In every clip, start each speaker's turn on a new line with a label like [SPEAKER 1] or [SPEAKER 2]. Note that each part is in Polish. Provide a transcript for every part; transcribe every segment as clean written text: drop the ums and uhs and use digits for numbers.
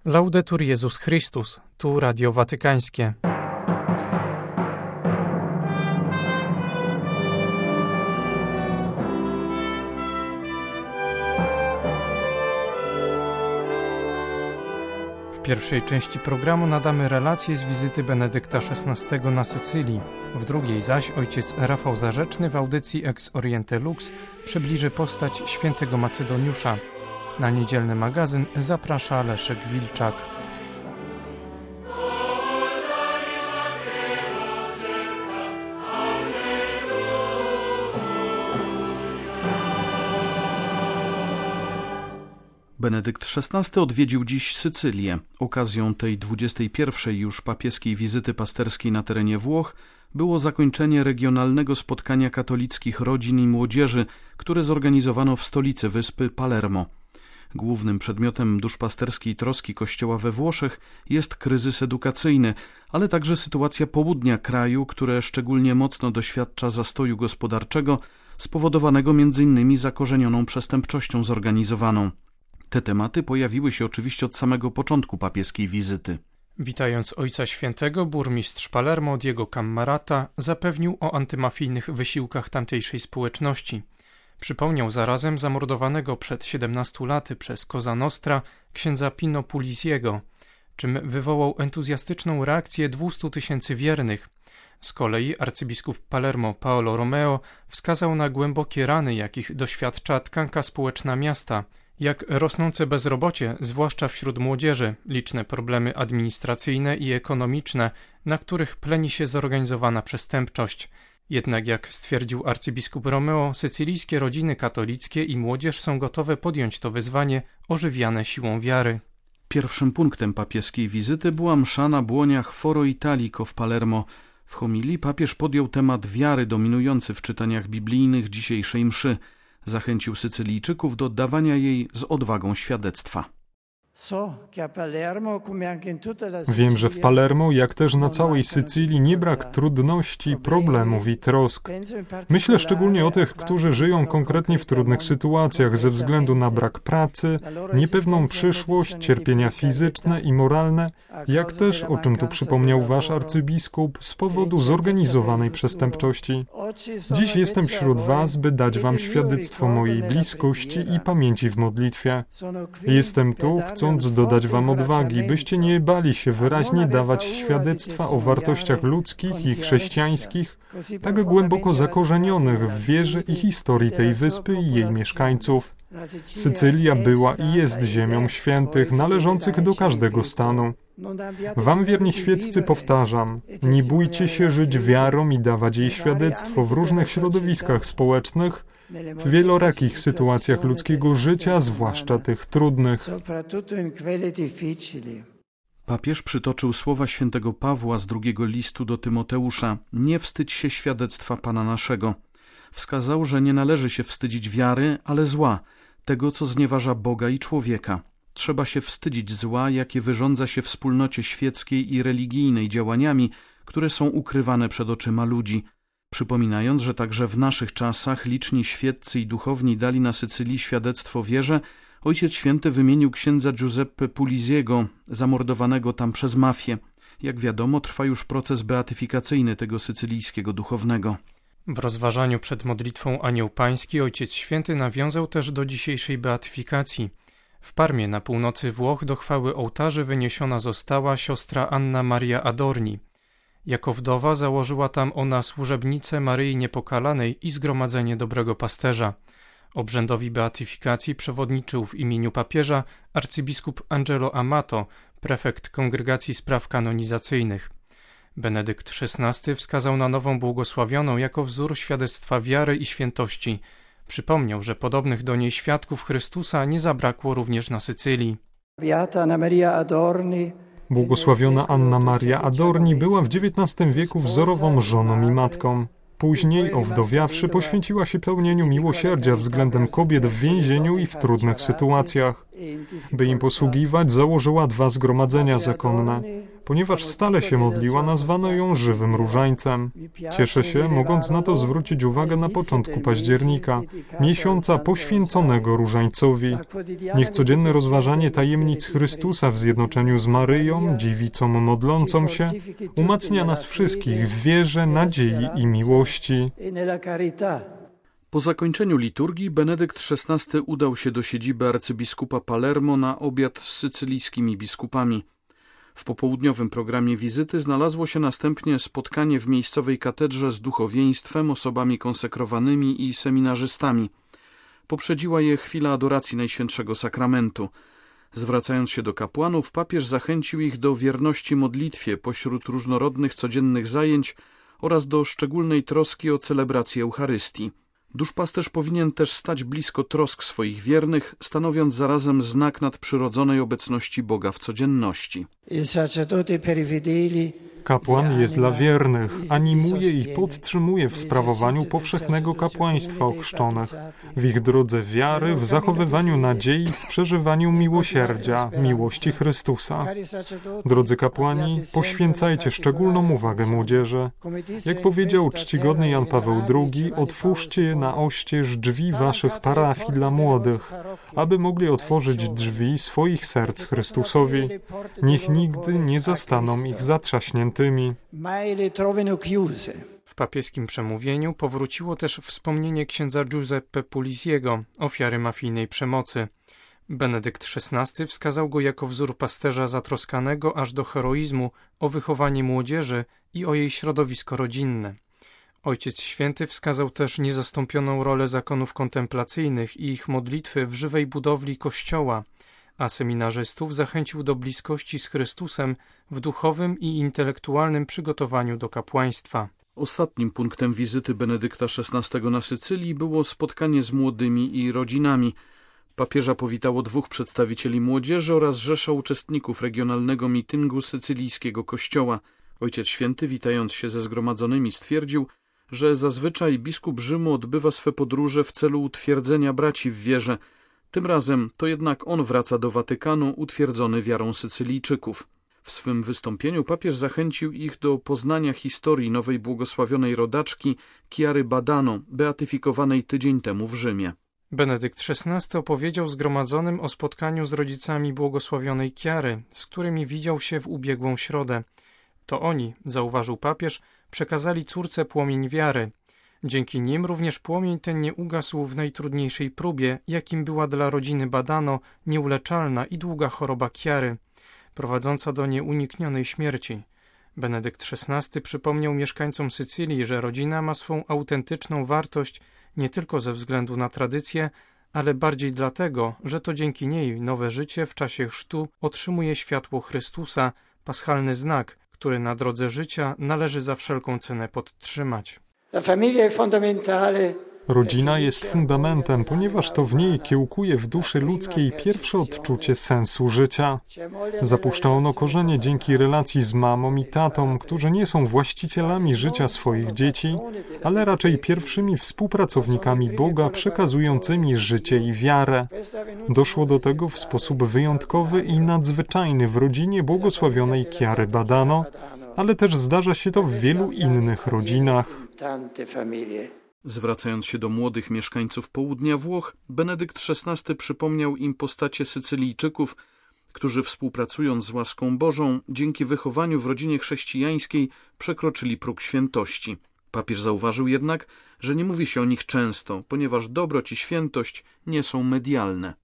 [SPEAKER 1] Laudetur Jezus Chrystus, tu Radio Watykańskie. W pierwszej części programu nadamy relacje z wizyty Benedykta XVI na Sycylii. W drugiej zaś ojciec Rafał Zarzeczny w audycji Ex Oriente Lux przybliży postać świętego Macedoniusza. Na niedzielny magazyn zaprasza Leszek Wilczak.
[SPEAKER 2] Benedykt XVI odwiedził dziś Sycylię. Okazją tej 21. już papieskiej wizyty pasterskiej na terenie Włoch było zakończenie regionalnego spotkania katolickich rodzin i młodzieży, które zorganizowano w stolicy wyspy Palermo. Głównym przedmiotem duszpasterskiej troski Kościoła we Włoszech jest kryzys edukacyjny, ale także sytuacja południa kraju, które szczególnie mocno doświadcza zastoju gospodarczego, spowodowanego m.in. zakorzenioną przestępczością zorganizowaną. Te tematy pojawiły się oczywiście od samego początku papieskiej wizyty.
[SPEAKER 1] Witając Ojca Świętego, burmistrz Palermo Diego Cammarata zapewnił o antymafijnych wysiłkach tamtejszej społeczności. Przypomniał zarazem zamordowanego przed 17 laty przez Cosa Nostra księdza Pino Pulisiego, czym wywołał entuzjastyczną reakcję 200 000 wiernych. Z kolei arcybiskup Palermo Paolo Romeo wskazał na głębokie rany, jakich doświadcza tkanka społeczna miasta, jak rosnące bezrobocie, zwłaszcza wśród młodzieży, liczne problemy administracyjne i ekonomiczne, na których pleni się zorganizowana przestępczość. Jednak jak stwierdził arcybiskup Romeo, sycylijskie rodziny katolickie i młodzież są gotowe podjąć to wyzwanie ożywiane siłą wiary.
[SPEAKER 2] Pierwszym punktem papieskiej wizyty była msza na błoniach Foro Italico w Palermo. W homilii papież podjął temat wiary dominujący w czytaniach biblijnych dzisiejszej mszy. Zachęcił Sycylijczyków do oddawania jej z odwagą świadectwa.
[SPEAKER 3] Wiem, że w Palermo, jak też na całej Sycylii, nie brak trudności, problemów i trosk. Myślę szczególnie o tych, którzy żyją konkretnie w trudnych sytuacjach ze względu na brak pracy, niepewną przyszłość, cierpienia fizyczne i moralne, jak też, o czym tu przypomniał wasz arcybiskup, z powodu zorganizowanej przestępczości. Dziś jestem wśród was, by dać wam świadectwo mojej bliskości i pamięci w modlitwie. Jestem tu, chcąc dodać wam odwagi, byście nie bali się wyraźnie dawać świadectwa o wartościach ludzkich i chrześcijańskich, tak głęboko zakorzenionych w wierze i historii tej wyspy i jej mieszkańców. Sycylia była i jest ziemią świętych, należących do każdego stanu. Wam, wierni świeccy, powtarzam, nie bójcie się żyć wiarą i dawać jej świadectwo w różnych środowiskach społecznych, w wielorakich sytuacjach ludzkiego życia, zwłaszcza tych trudnych.
[SPEAKER 2] Papież przytoczył słowa świętego Pawła z drugiego listu do Tymoteusza: nie wstydź się świadectwa Pana naszego. Wskazał, że nie należy się wstydzić wiary, ale zła, tego, co znieważa Boga i człowieka. Trzeba się wstydzić zła, jakie wyrządza się wspólnocie świeckiej i religijnej działaniami, które są ukrywane przed oczyma ludzi. Przypominając, że także w naszych czasach liczni świeccy i duchowni dali na Sycylii świadectwo wierze, Ojciec Święty wymienił księdza Giuseppe Pulisiego, zamordowanego tam przez mafię. Jak wiadomo, trwa już proces beatyfikacyjny tego sycylijskiego duchownego.
[SPEAKER 1] W rozważaniu przed modlitwą Anioł Pański Ojciec Święty nawiązał też do dzisiejszej beatyfikacji. W Parmie na północy Włoch do chwały ołtarzy wyniesiona została siostra Anna Maria Adorni. Jako wdowa założyła tam ona służebnicę Maryi Niepokalanej i Zgromadzenie Dobrego Pasterza. Obrzędowi beatyfikacji przewodniczył w imieniu papieża arcybiskup Angelo Amato, prefekt Kongregacji Spraw Kanonizacyjnych. Benedykt XVI wskazał na nową błogosławioną jako wzór świadectwa wiary i świętości. Przypomniał, że podobnych do niej świadków Chrystusa nie zabrakło również na Sycylii.
[SPEAKER 3] Błogosławiona Anna Maria Adorni była w XIX wieku wzorową żoną i matką. Później, owdowiawszy, poświęciła się pełnieniu miłosierdzia względem kobiet w więzieniu i w trudnych sytuacjach. By im posługiwać, założyła 2 zgromadzenia zakonne. Ponieważ stale się modliła, nazwano ją żywym różańcem. Cieszę się, mogąc na to zwrócić uwagę na początku października, miesiąca poświęconego różańcowi. Niech codzienne rozważanie tajemnic Chrystusa w zjednoczeniu z Maryją, dziewicą modlącą się, umacnia nas wszystkich w wierze, nadziei i miłości.
[SPEAKER 2] Po zakończeniu liturgii Benedykt XVI udał się do siedziby arcybiskupa Palermo na obiad z sycylijskimi biskupami. W popołudniowym programie wizyty znalazło się następnie spotkanie w miejscowej katedrze z duchowieństwem, osobami konsekrowanymi i seminarzystami. Poprzedziła je chwila adoracji Najświętszego Sakramentu. Zwracając się do kapłanów, papież zachęcił ich do wierności modlitwie pośród różnorodnych codziennych zajęć oraz do szczególnej troski o celebrację Eucharystii. Duszpasterz powinien też stać blisko trosk swoich wiernych, stanowiąc zarazem znak nadprzyrodzonej obecności Boga w codzienności.
[SPEAKER 3] Kapłan jest dla wiernych, animuje i podtrzymuje w sprawowaniu powszechnego kapłaństwa ochrzczonych, w ich drodze wiary, w zachowywaniu nadziei, w przeżywaniu miłosierdzia, miłości Chrystusa. Drodzy kapłani, poświęcajcie szczególną uwagę młodzieży. Jak powiedział czcigodny Jan Paweł II, otwórzcie na oścież drzwi waszych parafii dla młodych, aby mogli otworzyć drzwi swoich serc Chrystusowi. Niech nigdy nie zastaną ich zatrzaśniętymi.
[SPEAKER 1] W papieskim przemówieniu powróciło też wspomnienie księdza Giuseppe Pulisiego, ofiary mafijnej przemocy. Benedykt XVI wskazał go jako wzór pasterza zatroskanego aż do heroizmu o wychowanie młodzieży i o jej środowisko rodzinne. Ojciec Święty wskazał też niezastąpioną rolę zakonów kontemplacyjnych i ich modlitwy w żywej budowli Kościoła, a seminarzystów zachęcił do bliskości z Chrystusem w duchowym i intelektualnym przygotowaniu do kapłaństwa.
[SPEAKER 2] Ostatnim punktem wizyty Benedykta XVI na Sycylii było spotkanie z młodymi i rodzinami. Papieża powitało 2 przedstawicieli młodzieży oraz rzesza uczestników regionalnego mityngu sycylijskiego kościoła. Ojciec Święty, witając się ze zgromadzonymi, stwierdził, że zazwyczaj biskup Rzymu odbywa swe podróże w celu utwierdzenia braci w wierze. Tym razem to jednak on wraca do Watykanu utwierdzony wiarą Sycylijczyków. W swym wystąpieniu papież zachęcił ich do poznania historii nowej błogosławionej rodaczki Chiary Badano, beatyfikowanej tydzień temu w Rzymie.
[SPEAKER 1] Benedykt XVI opowiedział zgromadzonym o spotkaniu z rodzicami błogosławionej Chiary, z którymi widział się w ubiegłą środę. To oni, zauważył papież, przekazali córce płomień wiary. Dzięki nim również płomień ten nie ugasł w najtrudniejszej próbie, jakim była dla rodziny Badano nieuleczalna i długa choroba Chiary, prowadząca do nieuniknionej śmierci. Benedykt XVI przypomniał mieszkańcom Sycylii, że rodzina ma swą autentyczną wartość nie tylko ze względu na tradycję, ale bardziej dlatego, że to dzięki niej nowe życie w czasie chrztu otrzymuje światło Chrystusa, paschalny znak, który na drodze życia należy za wszelką cenę podtrzymać.
[SPEAKER 3] Rodzina jest fundamentem, ponieważ to w niej kiełkuje w duszy ludzkiej pierwsze odczucie sensu życia. Zapuszcza ono korzenie dzięki relacji z mamą i tatą, którzy nie są właścicielami życia swoich dzieci, ale raczej pierwszymi współpracownikami Boga przekazującymi życie i wiarę. Doszło do tego w sposób wyjątkowy i nadzwyczajny w rodzinie błogosławionej Chiary Badano, ale też zdarza się to w wielu innych rodzinach.
[SPEAKER 2] Zwracając się do młodych mieszkańców południa Włoch, Benedykt XVI przypomniał im postacie Sycylijczyków, którzy współpracując z łaską Bożą, dzięki wychowaniu w rodzinie chrześcijańskiej przekroczyli próg świętości. Papież zauważył jednak, że nie mówi się o nich często, ponieważ dobroć i świętość nie są medialne.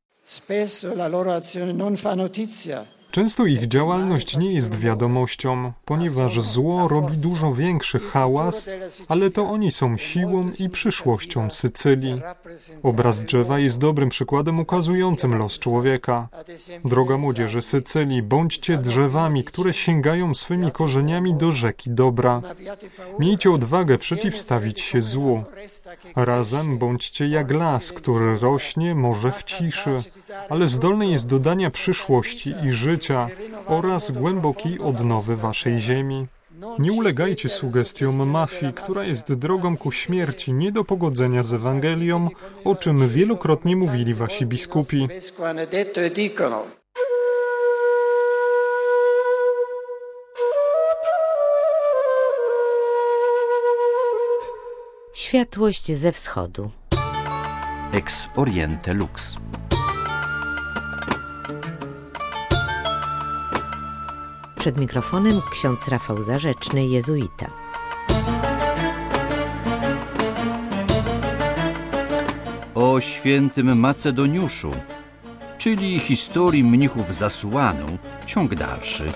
[SPEAKER 3] Często ich działalność nie jest wiadomością, ponieważ zło robi dużo większy hałas, ale to oni są siłą i przyszłością Sycylii. Obraz drzewa jest dobrym przykładem ukazującym los człowieka. Droga młodzieży Sycylii, bądźcie drzewami, które sięgają swymi korzeniami do rzeki dobra. Miejcie odwagę przeciwstawić się złu. Razem bądźcie jak las, który rośnie może w ciszy, ale zdolny jest do dania przyszłości i życia oraz głębokiej odnowy waszej ziemi. Nie ulegajcie sugestiom mafii, która jest drogą ku śmierci, nie do pogodzenia z Ewangelią, o czym wielokrotnie mówili wasi biskupi.
[SPEAKER 4] Światłość ze wschodu.
[SPEAKER 5] Ex Oriente Lux.
[SPEAKER 4] Przed mikrofonem ksiądz Rafał Zarzeczny, jezuita.
[SPEAKER 5] O świętym Macedoniuszu, czyli historii mnichów z Asuanu, ciąg dalszy.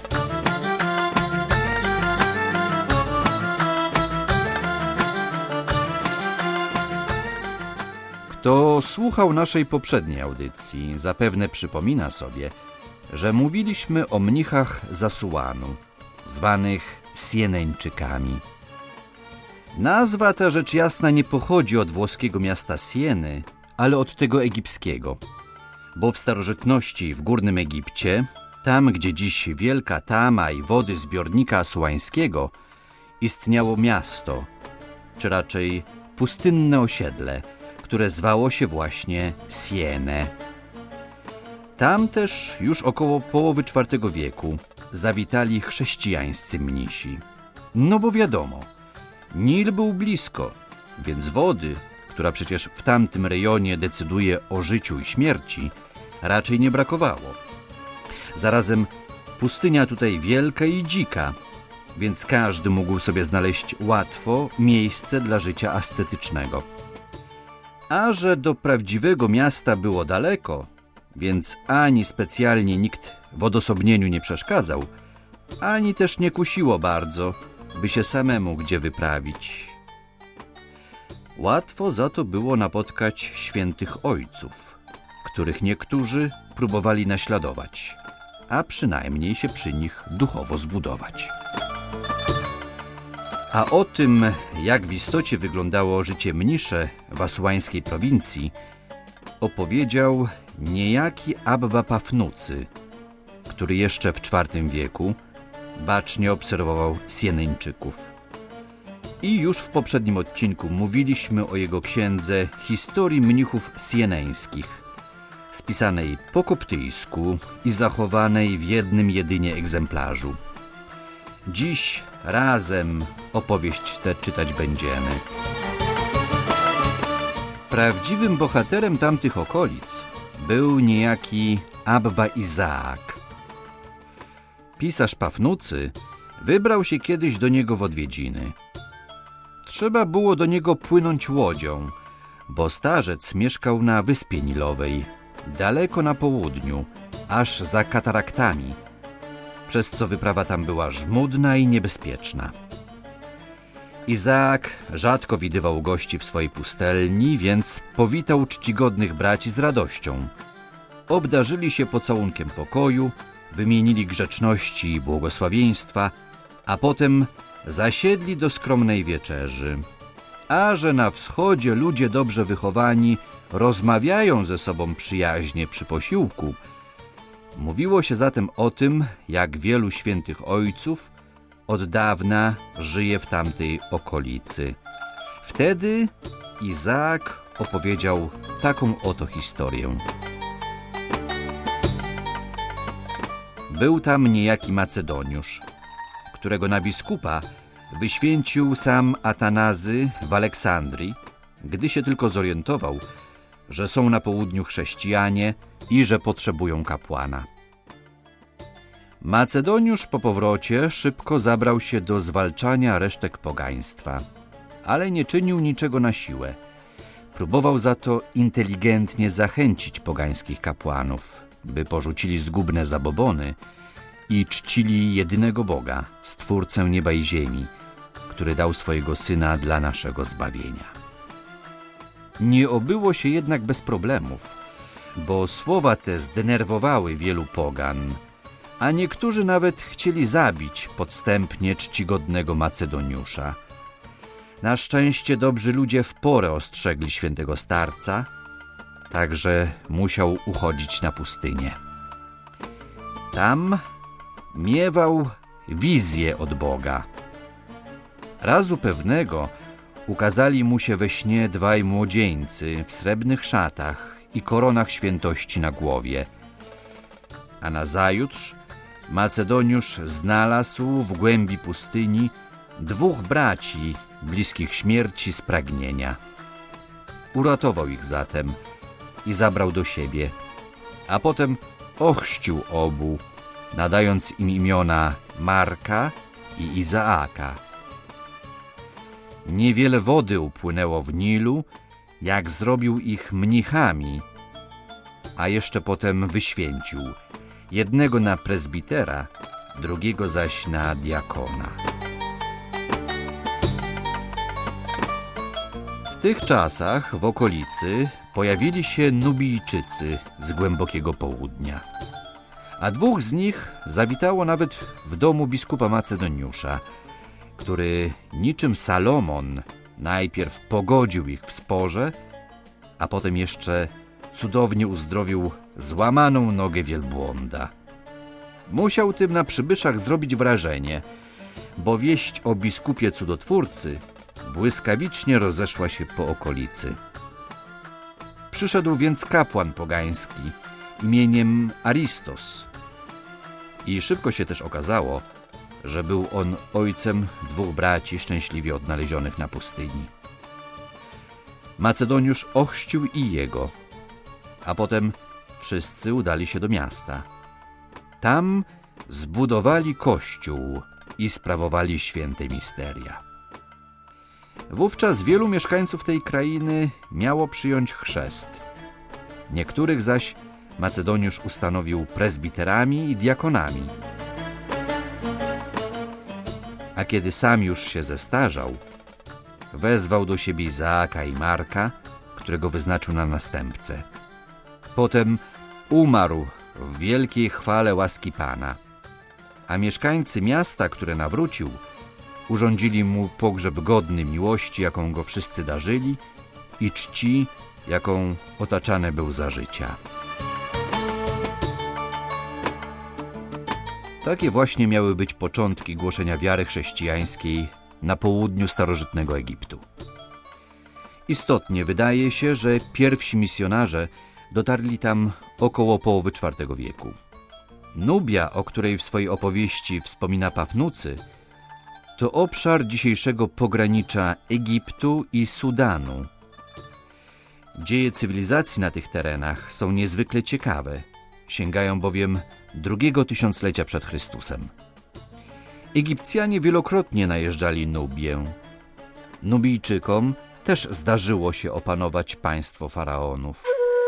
[SPEAKER 5] Kto słuchał naszej poprzedniej audycji, zapewne przypomina sobie, że mówiliśmy o mnichach z Asuanu, zwanych Sieneńczykami. Nazwa ta rzecz jasna nie pochodzi od włoskiego miasta Sieny, ale od tego egipskiego, bo w starożytności w Górnym Egipcie, tam gdzie dziś wielka tama i wody zbiornika asuańskiego, istniało miasto, czy raczej pustynne osiedle, które zwało się właśnie Siene. Tam też już około połowy IV wieku zawitali chrześcijańscy mnisi. No bo wiadomo, Nil był blisko, więc wody, która przecież w tamtym rejonie decyduje o życiu i śmierci, raczej nie brakowało. Zarazem pustynia tutaj wielka i dzika, więc każdy mógł sobie znaleźć łatwo miejsce dla życia ascetycznego. A że do prawdziwego miasta było daleko, więc ani specjalnie nikt w odosobnieniu nie przeszkadzał, ani też nie kusiło bardzo, by się samemu gdzie wyprawić. Łatwo za to było napotkać świętych ojców, których niektórzy próbowali naśladować, a przynajmniej się przy nich duchowo zbudować. A o tym, jak w istocie wyglądało życie mnisze w asuańskiej prowincji, opowiedział niejaki Abba Pafnucy, który jeszcze w IV wieku bacznie obserwował Sieneńczyków. I już w poprzednim odcinku mówiliśmy o jego księdze Historii mnichów sieneńskich, spisanej po koptyjsku i zachowanej w jednym jedynie egzemplarzu. Dziś razem opowieść tę czytać będziemy. Prawdziwym bohaterem tamtych okolic był niejaki Abba Izaak. Pisarz Pafnucy wybrał się kiedyś do niego w odwiedziny. Trzeba było do niego płynąć łodzią, bo starzec mieszkał na Wyspie Nilowej, daleko na południu, aż za kataraktami, przez co wyprawa tam była żmudna i niebezpieczna. Izaak rzadko widywał gości w swojej pustelni, więc powitał czcigodnych braci z radością. Obdarzyli się pocałunkiem pokoju, wymienili grzeczności i błogosławieństwa, a potem zasiedli do skromnej wieczerzy. A że na wschodzie ludzie dobrze wychowani rozmawiają ze sobą przyjaźnie przy posiłku, mówiło się zatem o tym, jak wielu świętych ojców od dawna żyje w tamtej okolicy. Wtedy Izaak opowiedział taką oto historię. Był tam niejaki Macedoniusz, którego na biskupa wyświęcił sam Atanazy w Aleksandrii, gdy się tylko zorientował, że są na południu chrześcijanie i że potrzebują kapłana. Macedoniusz po powrocie szybko zabrał się do zwalczania resztek pogaństwa, ale nie czynił niczego na siłę. Próbował za to inteligentnie zachęcić pogańskich kapłanów, by porzucili zgubne zabobony i czcili jedynego Boga, Stwórcę nieba i ziemi, który dał swojego Syna dla naszego zbawienia. Nie obyło się jednak bez problemów, bo słowa te zdenerwowały wielu pogan, a niektórzy nawet chcieli zabić podstępnie czcigodnego Macedoniusza. Na szczęście dobrzy ludzie w porę ostrzegli świętego starca, także musiał uchodzić na pustynię. Tam miewał wizję od Boga. Razu pewnego ukazali mu się we śnie dwaj młodzieńcy w srebrnych szatach i koronach świętości na głowie. A nazajutrz Macedoniusz znalazł w głębi pustyni 2 braci bliskich śmierci z pragnienia. Uratował ich zatem i zabrał do siebie, a potem ochrzcił obu, nadając im imiona Marka i Izaaka. Niewiele wody upłynęło w Nilu, jak zrobił ich mnichami, a jeszcze potem wyświęcił, jednego na prezbitera, drugiego zaś na diakona. W tych czasach w okolicy pojawili się Nubijczycy z głębokiego południa, a 2 z nich zawitało nawet w domu biskupa Macedoniusza, który niczym Salomon najpierw pogodził ich w sporze, a potem jeszcze cudownie uzdrowił złamaną nogę wielbłąda. Musiał tym na przybyszach zrobić wrażenie, bo wieść o biskupie cudotwórcy błyskawicznie rozeszła się po okolicy. Przyszedł więc kapłan pogański imieniem Aristos i szybko się też okazało, że był on ojcem 2 braci szczęśliwie odnalezionych na pustyni. Macedoniusz ochrzcił i jego, a potem wszyscy udali się do miasta. Tam zbudowali kościół i sprawowali święte misteria. Wówczas wielu mieszkańców tej krainy miało przyjąć chrzest. Niektórych zaś Macedoniusz ustanowił prezbiterami i diakonami. A kiedy sam już się zestarzał, wezwał do siebie Izaaka i Marka, którego wyznaczył na następcę. Potem umarł w wielkiej chwale łaski Pana, a mieszkańcy miasta, które nawrócił, urządzili mu pogrzeb godny miłości, jaką go wszyscy darzyli, i czci, jaką otaczany był za życia. Takie właśnie miały być początki głoszenia wiary chrześcijańskiej na południu starożytnego Egiptu. Istotnie wydaje się, że pierwsi misjonarze dotarli tam około połowy IV wieku. Nubia, o której w swojej opowieści wspomina Pafnucy, to obszar dzisiejszego pogranicza Egiptu i Sudanu. Dzieje cywilizacji na tych terenach są niezwykle ciekawe, sięgają bowiem II tysiąclecia przed Chrystusem. Egipcjanie wielokrotnie najeżdżali Nubię. Nubijczykom też zdarzyło się opanować państwo faraonów.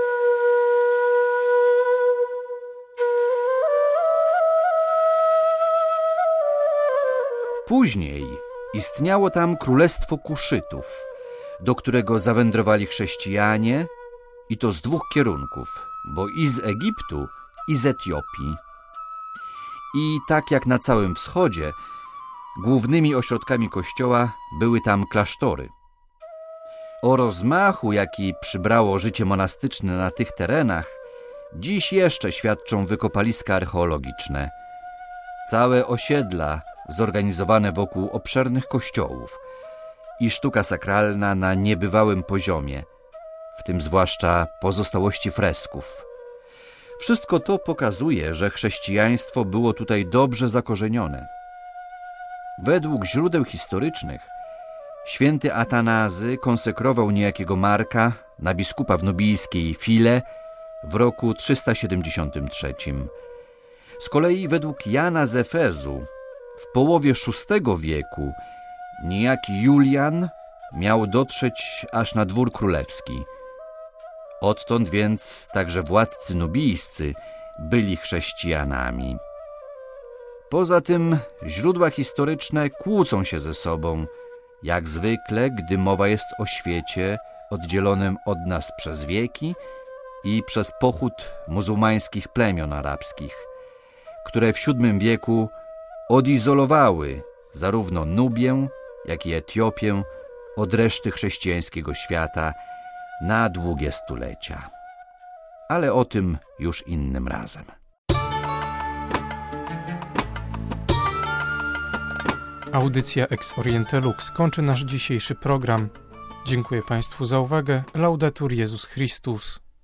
[SPEAKER 5] Później istniało tam królestwo Kuszytów, do którego zawędrowali chrześcijanie, i to z 2 kierunków, bo i z Egiptu, i z Etiopii. I tak jak na całym wschodzie, głównymi ośrodkami kościoła były tam klasztory. O rozmachu, jaki przybrało życie monastyczne na tych terenach, dziś jeszcze świadczą wykopaliska archeologiczne. Całe osiedla zorganizowane wokół obszernych kościołów i sztuka sakralna na niebywałym poziomie, w tym zwłaszcza pozostałości fresków. Wszystko to pokazuje, że chrześcijaństwo było tutaj dobrze zakorzenione. Według źródeł historycznych święty Atanazy konsekrował niejakiego Marka na biskupa w nubijskiej File w roku 373. Z kolei według Jana z Efezu w połowie VI wieku niejaki Julian miał dotrzeć aż na dwór królewski. Odtąd więc także władcy nubijscy byli chrześcijanami. Poza tym źródła historyczne kłócą się ze sobą, jak zwykle, gdy mowa jest o świecie oddzielonym od nas przez wieki i przez pochód muzułmańskich plemion arabskich, które w VII wieku odizolowały zarówno Nubię, jak i Etiopię od reszty chrześcijańskiego świata na długie stulecia. Ale o tym już innym razem.
[SPEAKER 1] Audycja Ex Oriente Lux kończy nasz dzisiejszy program. Dziękuję Państwu za uwagę. Laudetur Jezus Chrystus.